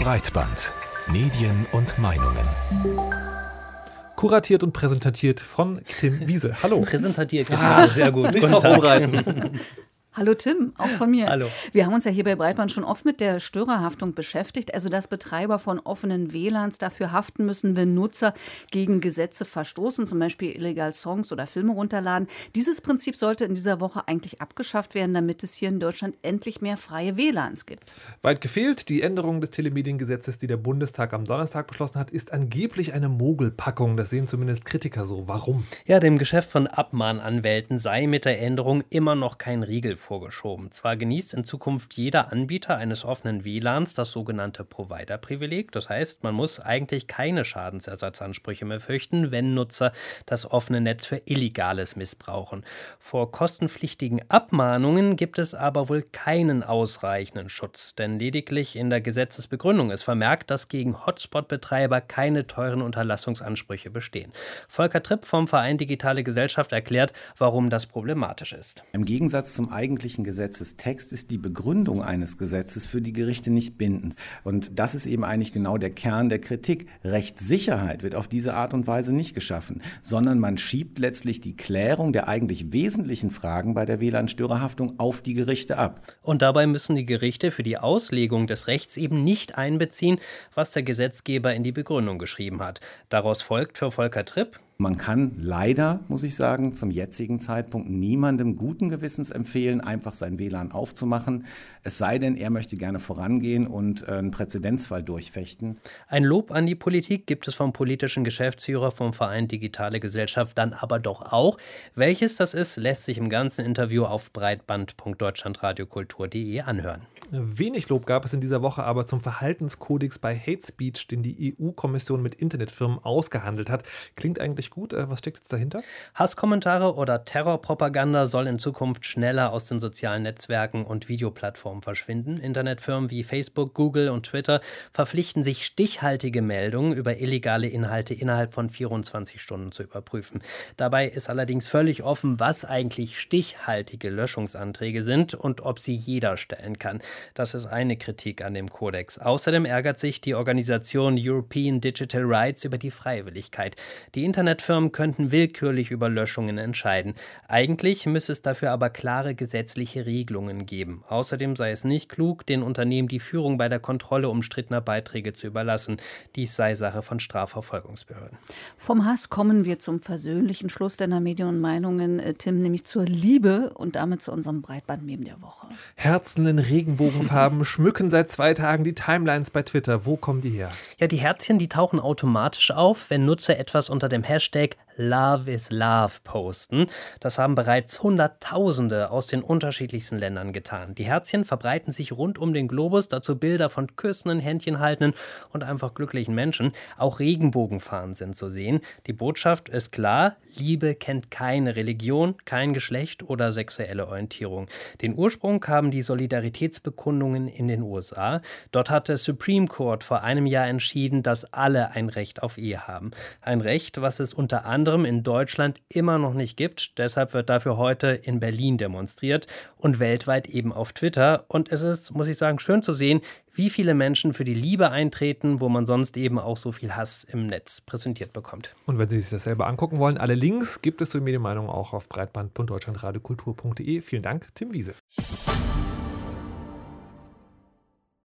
Breitband. Medien und Meinungen. Kuratiert und präsentiert von Tim Wiese. Hallo. Präsentiert, sehr gut. Nicht drauf rumreiten. Hallo Tim, auch von mir. Hallo. Wir haben uns ja hier bei Breitband schon oft mit der Störerhaftung beschäftigt, also dass Betreiber von offenen WLANs dafür haften müssen, wenn Nutzer gegen Gesetze verstoßen, zum Beispiel illegal Songs oder Filme runterladen. Dieses Prinzip sollte in dieser Woche eigentlich abgeschafft werden, damit es hier in Deutschland endlich mehr freie WLANs gibt. Weit gefehlt, die Änderung des Telemediengesetzes, die der Bundestag am Donnerstag beschlossen hat, ist angeblich eine Mogelpackung. Das sehen zumindest Kritiker so. Warum? Ja, dem Geschäft von Abmahnanwälten sei mit der Änderung immer noch kein Riegel vorgeschoben. Zwar genießt in Zukunft jeder Anbieter eines offenen WLANs das sogenannte Provider-Privileg. Das heißt, man muss eigentlich keine Schadensersatzansprüche mehr fürchten, wenn Nutzer das offene Netz für Illegales missbrauchen. Vor kostenpflichtigen Abmahnungen gibt es aber wohl keinen ausreichenden Schutz, denn lediglich in der Gesetzesbegründung ist vermerkt, dass gegen Hotspot-Betreiber keine teuren Unterlassungsansprüche bestehen. Volker Tripp vom Verein Digitale Gesellschaft erklärt, warum das problematisch ist. Im Gegensatz zum eigentlichen Gesetzestext ist die Begründung eines Gesetzes für die Gerichte nicht bindend. Und das ist eben eigentlich genau der Kern der Kritik. Rechtssicherheit wird auf diese Art und Weise nicht geschaffen, sondern man schiebt letztlich die Klärung der eigentlich wesentlichen Fragen bei der WLAN-Störerhaftung auf die Gerichte ab. Und dabei müssen die Gerichte für die Auslegung des Rechts eben nicht einbeziehen, was der Gesetzgeber in die Begründung geschrieben hat. Daraus folgt für Volker Tripp: Man kann leider, muss ich sagen, zum jetzigen Zeitpunkt niemandem guten Gewissens empfehlen, einfach sein WLAN aufzumachen. Es sei denn, er möchte gerne vorangehen und einen Präzedenzfall durchfechten. Ein Lob an die Politik gibt es vom politischen Geschäftsführer vom Verein Digitale Gesellschaft dann aber doch auch. Welches das ist, lässt sich im ganzen Interview auf breitband.deutschlandradiokultur.de anhören. Wenig Lob gab es in dieser Woche aber zum Verhaltenskodex bei Hate Speech, den die EU-Kommission mit Internetfirmen ausgehandelt hat. Klingt eigentlich gut. Was steckt jetzt dahinter? Hasskommentare oder Terrorpropaganda soll in Zukunft schneller aus den sozialen Netzwerken und Videoplattformen verschwinden. Internetfirmen wie Facebook, Google und Twitter verpflichten sich, stichhaltige Meldungen über illegale Inhalte innerhalb von 24 Stunden zu überprüfen. Dabei ist allerdings völlig offen, was eigentlich stichhaltige Löschungsanträge sind und ob sie jeder stellen kann. Das ist eine Kritik an dem Kodex. Außerdem ärgert sich die Organisation European Digital Rights über die Freiwilligkeit. Die Internetfirmen könnten willkürlich über Löschungen entscheiden. Eigentlich müsse es dafür aber klare gesetzliche Regelungen geben. Außerdem sei es nicht klug, den Unternehmen die Führung bei der Kontrolle umstrittener Beiträge zu überlassen. Dies sei Sache von Strafverfolgungsbehörden. Vom Hass kommen wir zum versöhnlichen Schluss deiner Medien und Meinungen, Tim, nämlich zur Liebe und damit zu unserem Breitband-Meme der Woche. Herzen in Regenbogenfarben schmücken seit 2 Tagen die Timelines bei Twitter. Wo kommen die her? Ja, die Herzchen, die tauchen automatisch auf, wenn Nutzer etwas unter dem Hashtag Love is Love posten. Das haben bereits Hunderttausende aus den unterschiedlichsten Ländern getan. Die Herzchen verbreiten sich rund um den Globus, dazu Bilder von küssenden, Händchen haltenden und einfach glücklichen Menschen. Auch Regenbogenfahnen sind zu sehen. Die Botschaft ist klar: Liebe kennt keine Religion, kein Geschlecht oder sexuelle Orientierung. Den Ursprung haben die Solidaritätsbekundungen in den USA. Dort hat der Supreme Court vor einem Jahr entschieden, dass alle ein Recht auf Ehe haben. Ein Recht, was es unter anderem in Deutschland immer noch nicht gibt. Deshalb wird dafür heute in Berlin demonstriert und weltweit eben auf Twitter. Und es ist, muss ich sagen, schön zu sehen, wie viele Menschen für die Liebe eintreten, wo man sonst eben auch so viel Hass im Netz präsentiert bekommt. Und wenn Sie sich das selber angucken wollen, alle Links gibt es zur Medienmeinung auch auf breitband.deutschlandradiokultur.de. Vielen Dank, Tim Wiese.